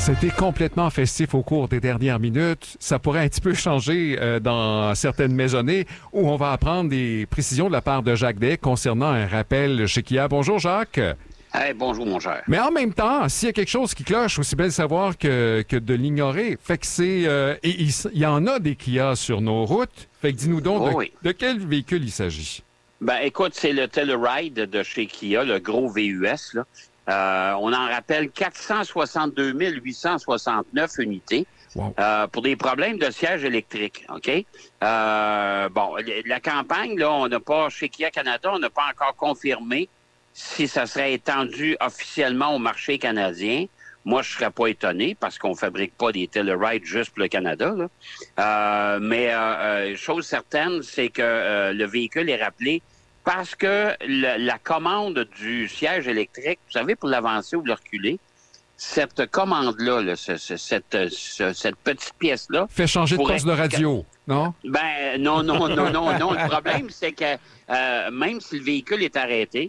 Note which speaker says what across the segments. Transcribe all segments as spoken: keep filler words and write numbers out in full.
Speaker 1: C'était complètement festif au cours des dernières minutes. Ça pourrait un petit peu changer euh, dans certaines maisonnées où on va apprendre des précisions de la part de Jacques Day concernant un rappel chez Kia. Bonjour Jacques.
Speaker 2: Hey, bonjour mon cher.
Speaker 1: Mais en même temps, s'il y a quelque chose qui cloche, aussi bien le savoir que, que de l'ignorer. Fait que c'est... Euh, et il, il y en a des Kia sur nos routes. Fait que dis-nous donc,
Speaker 2: Oh,
Speaker 1: de,
Speaker 2: oui.
Speaker 1: de quel véhicule il s'agit?
Speaker 2: Ben écoute, c'est le Telluride de chez Kia, le gros V U S, là. Euh, on en rappelle quatre cent soixante-deux mille huit cent soixante-neuf unités
Speaker 1: Wow.
Speaker 2: euh, pour des problèmes de siège électrique. OK? Euh, bon, la campagne, là, on n'a pas, chez Kia Canada, on n'a pas encore confirmé si ça serait étendu officiellement au marché canadien. Moi, je serais pas étonné parce qu'on fabrique pas des Telluride juste pour le Canada, là. Euh, mais euh, euh, chose certaine, c'est que euh, le véhicule est rappelé parce que le, la commande du siège électrique, vous savez, pour l'avancer ou le reculer, cette commande-là, là, ce, ce, cette, ce, cette petite pièce-là...
Speaker 1: Fait changer de
Speaker 2: pourrait-
Speaker 1: poste de radio, non?
Speaker 2: Ben non, non, non, non, non. Le problème, c'est que euh, même si le véhicule est arrêté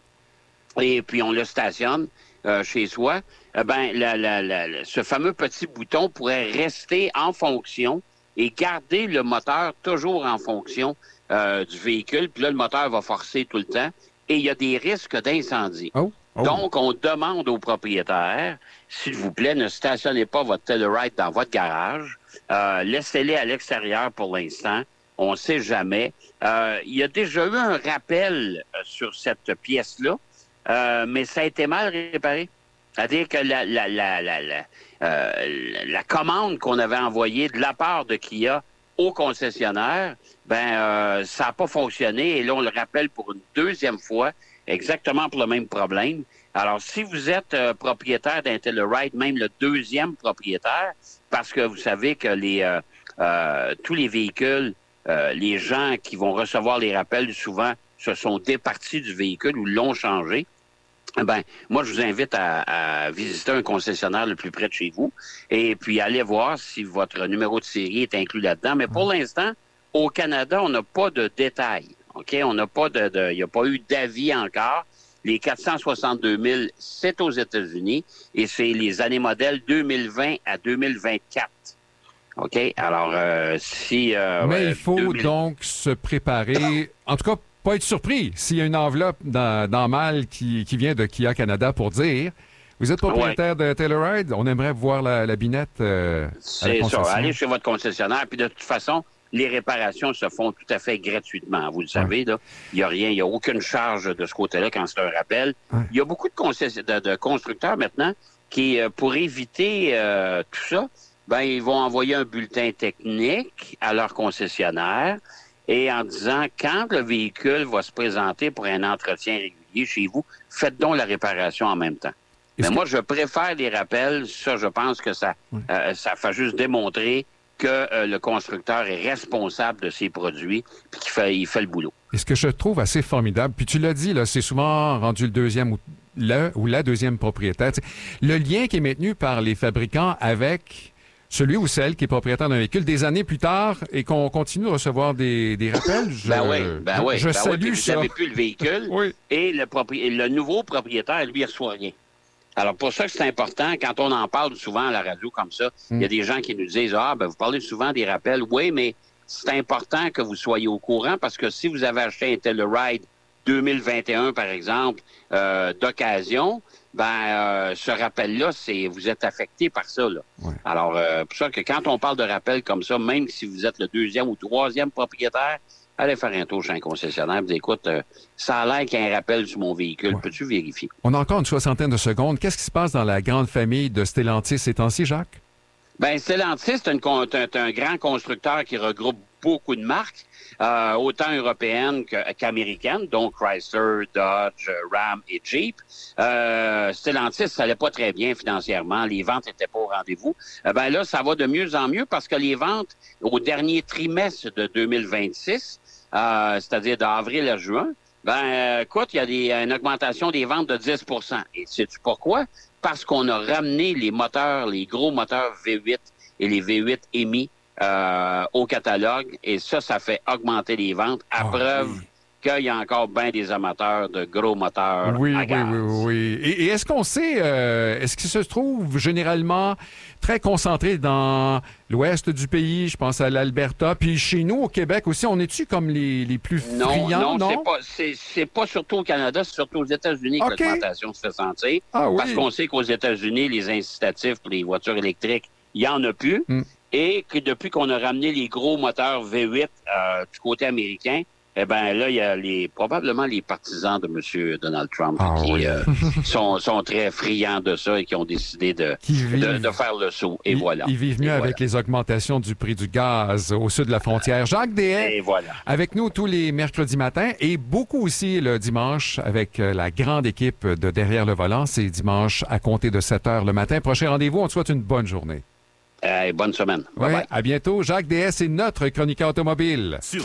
Speaker 2: et puis on le stationne euh, chez soi, eh ben la, la, la, la- ce fameux petit bouton pourrait rester en fonction et garder le moteur toujours en fonction euh, du véhicule. Puis là, le moteur va forcer tout le temps et il y a des risques d'incendie.
Speaker 1: Oh, oh.
Speaker 2: Donc, on demande aux propriétaires, s'il vous plaît, ne stationnez pas votre Telluride dans votre garage. Euh, laissez-les à l'extérieur pour l'instant. On ne sait jamais. Euh, il y a déjà eu un rappel euh, sur cette pièce-là, euh, mais ça a été mal réparé. C'est-à-dire que la, la, la, la, la, euh, la commande qu'on avait envoyée de la part de Kia au concessionnaire, ben euh, ça n'a pas fonctionné. Et là, on le rappelle pour une deuxième fois, exactement pour le même problème. Alors, si vous êtes euh, propriétaire d'un Telluride, même le deuxième propriétaire, parce que vous savez que les euh, euh, tous les véhicules, euh, les gens qui vont recevoir les rappels, souvent, se sont départis du véhicule ou l'ont changé. Ben, moi, je vous invite à, à visiter un concessionnaire le plus près de chez vous et puis aller voir si votre numéro de série est inclus là-dedans. Mais pour l'instant, au Canada, on n'a pas de détails. OK? On n'a pas de, de, il n'y a pas eu d'avis encore. Les quatre cent soixante-deux mille, c'est aux États-Unis et c'est les années modèles deux mille vingt à deux mille vingt-quatre. OK? Alors, euh, si... Euh,
Speaker 1: Mais
Speaker 2: euh,
Speaker 1: il faut
Speaker 2: deux mille
Speaker 1: donc se préparer, en tout cas, pas être surpris s'il y a une enveloppe dans, dans Mal qui, qui vient de Kia Canada pour dire « Vous êtes propriétaire de Telluride, on aimerait voir la, la binette euh, à la
Speaker 2: C'est ça.
Speaker 1: concession.
Speaker 2: Allez chez votre concessionnaire. Puis de toute façon, les réparations se font tout à fait gratuitement. Vous le savez, là. Il n'y a rien, il n'y a aucune charge de ce côté-là quand c'est un rappel.
Speaker 1: Ouais.
Speaker 2: Il y a beaucoup de, concessi- de, de constructeurs maintenant qui, euh, pour éviter euh, tout ça, ben ils vont envoyer un bulletin technique à leur concessionnaire et en disant quand le véhicule va se présenter pour un entretien régulier chez vous, faites donc la réparation en même temps. Mais
Speaker 1: Est-ce
Speaker 2: moi, je préfère les rappels. Ça, je pense que ça,
Speaker 1: Oui.
Speaker 2: euh, ça fait juste démontrer que euh, le constructeur est responsable de ses produits puis qu'il fait, il fait le boulot.
Speaker 1: Et ce que je trouve assez formidable, puis tu l'as dit, là, c'est souvent rendu le deuxième ou, le, ou la deuxième propriétaire. Tu sais, le lien qui est maintenu par les fabricants avec celui ou celle qui est propriétaire d'un véhicule des années plus tard et qu'on continue de recevoir des, des rappels, je,
Speaker 2: Ben oui, ben oui.
Speaker 1: je
Speaker 2: ben oui,
Speaker 1: salue
Speaker 2: puis vous
Speaker 1: ça.
Speaker 2: n'avez plus le véhicule
Speaker 1: Oui.
Speaker 2: et le, propri- le nouveau propriétaire, lui, il reçoit rien. Alors, pour ça que c'est important, quand on en parle souvent à la radio comme ça, il
Speaker 1: Mm.
Speaker 2: y a des gens qui nous disent « Ah, ben vous parlez souvent des rappels. » Oui, mais c'est important que vous soyez au courant parce que si vous avez acheté un Telluride deux mille vingt et un, par exemple, euh, d'occasion, ben euh, ce rappel-là, c'est vous êtes affecté par ça, là.
Speaker 1: Ouais.
Speaker 2: Alors, euh, pour ça que quand on parle de rappel comme ça, même si vous êtes le deuxième ou troisième propriétaire, allez faire un tour chez un concessionnaire et dites, écoute, euh, ça a l'air qu'il y a un rappel sur mon véhicule.
Speaker 1: Ouais.
Speaker 2: Peux-tu vérifier?
Speaker 1: On a encore une soixantaine de secondes. Qu'est-ce qui se passe dans la grande famille de Stellantis ces temps-ci, Jacques?
Speaker 2: Ben, Stellantis, c'est, une con- c'est un, un grand constructeur qui regroupe beaucoup de marques, euh, autant européennes que- qu'américaines, donc Chrysler, Dodge, Ram et Jeep. Euh, Stellantis, ça allait pas très bien financièrement. Les ventes étaient pas au rendez-vous. Euh, ben là, ça va de mieux en mieux parce que les ventes au dernier trimestre de deux mille vingt-six, euh, c'est-à-dire d'avril à juin, ben, euh, écoute, il y a des, une augmentation des ventes de dix pour cent. Et sais-tu pourquoi? Parce qu'on a ramené les moteurs, les gros moteurs V huit et les V huit émis euh, au catalogue. Et ça, ça fait augmenter les ventes à
Speaker 1: Ah,
Speaker 2: preuve
Speaker 1: oui.
Speaker 2: qu'il y a encore bien des amateurs de gros moteurs
Speaker 1: Oui,
Speaker 2: à
Speaker 1: oui,
Speaker 2: gaz.
Speaker 1: oui, oui, oui. Et, et est-ce qu'on sait, euh, est-ce qu'il se trouve généralement très concentré dans l'ouest du pays? Je pense à l'Alberta. Puis chez nous, au Québec aussi, on est-tu comme les, les plus
Speaker 2: Non,
Speaker 1: friands,
Speaker 2: non,
Speaker 1: non?
Speaker 2: c'est pas, c'est, c'est pas surtout au Canada, c'est surtout aux États-Unis
Speaker 1: OK.
Speaker 2: que l'augmentation se fait sentir.
Speaker 1: Ah oui.
Speaker 2: Parce qu'on sait qu'aux États-Unis, les incitatifs pour les voitures électriques, il n'y en a plus.
Speaker 1: Mm.
Speaker 2: Et que depuis qu'on a ramené les gros moteurs V huit euh, du côté américain, eh bien là, il y a les, probablement les partisans de M. Donald Trump
Speaker 1: Ah
Speaker 2: qui
Speaker 1: oui.
Speaker 2: euh, sont, sont très friands de ça et qui ont décidé de,
Speaker 1: Qui vivent-
Speaker 2: de, de faire le saut. Et
Speaker 1: Ils,
Speaker 2: voilà.
Speaker 1: ils vivent mieux
Speaker 2: Et
Speaker 1: avec les augmentations du prix du gaz au sud de la frontière. Jacques Deshaies,
Speaker 2: Et voilà.
Speaker 1: avec nous tous les mercredis matins et beaucoup aussi le dimanche avec euh, la grande équipe de Derrière le volant. C'est dimanche à compter de sept heures le matin. Prochain rendez-vous. On te souhaite une bonne journée.
Speaker 2: Euh, bonne semaine.
Speaker 1: Ouais,
Speaker 2: Bye bye.
Speaker 1: à bientôt. Jacques Deshaies, c'est notre chroniqueur automobile.
Speaker 3: Sur